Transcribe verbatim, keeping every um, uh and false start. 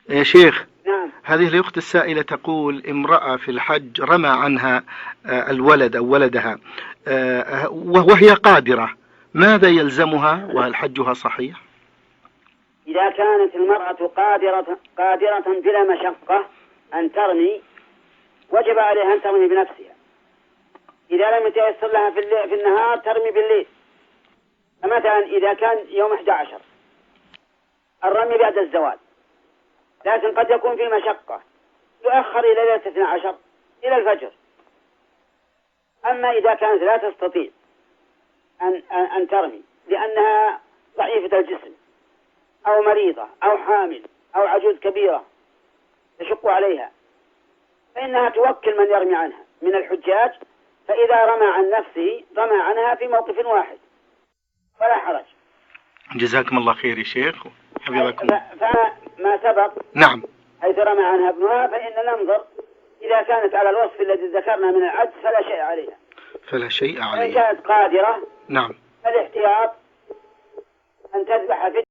يا شيخ، نعم. هذه الأخت السائلة تقول امرأة في الحج رمى عنها آه، الولد أو ولدها آه، وهي قادرة، ماذا يلزمها وهل حجها صحيح؟ إذا كانت المرأة قادرة قادرة بلا مشقة أن ترمي، وجب عليها أن ترمي بنفسها. إذا لم يتيسر لها في, في النهار ترمي بالليل. فمثلا إذا كان يوم أحد عشر الرمي بعد الزوال، لكن قد يكون في مشقة يؤخر إلى ليلة اثني عشر إلى الفجر. أما إذا كانت لا تستطيع أن, أن ترمي لأنها ضعيفة الجسم أو مريضة أو حامل أو عجوز كبيرة يشق عليها، فإنها توكل من يرمي عنها من الحجاج، فإذا رمى عن نفسه رمى عنها في موقف واحد ولا حرج. جزاكم الله خير يا شيخ، حفظكم. فما سبق نعم. حيث رمى عنها ابنها فإن ننظر إذا كانت على الوصف الذي ذكرنا من العجز فلا شيء عليها. فلا شيء عليها. وإن كانت قادرة نعم. فالاحتياط أن تذبح في